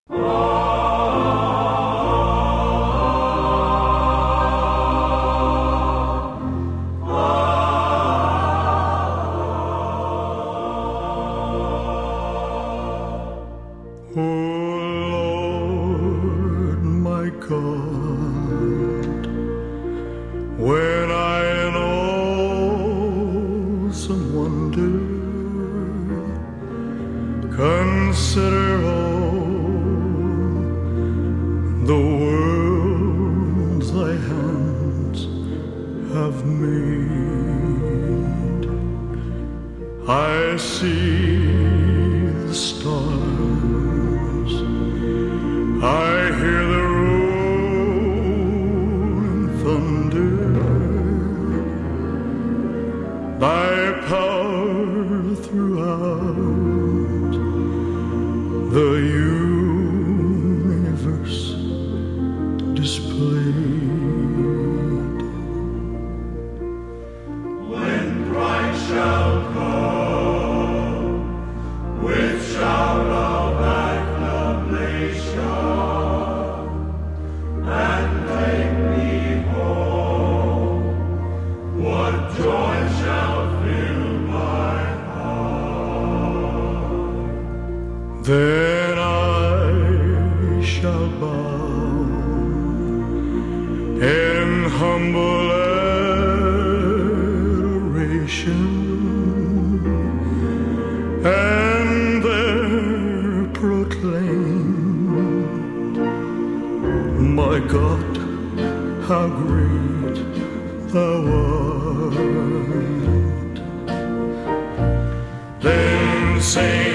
Lord, my God, when I in awesome wonder consider all the worlds thy hands have made, I see the stars, I hear the rolling thunder, thy power throughout the universe displayed. When Christ shall come with shout of acclamation and take me home, what joy shall fill my heart. Then I shall bow in humble adoration, and there proclaim, my God, how great thou art. Then sing